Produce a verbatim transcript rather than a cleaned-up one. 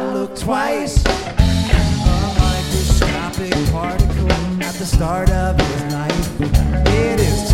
gotta look twice. A microscopic particle at the start of it.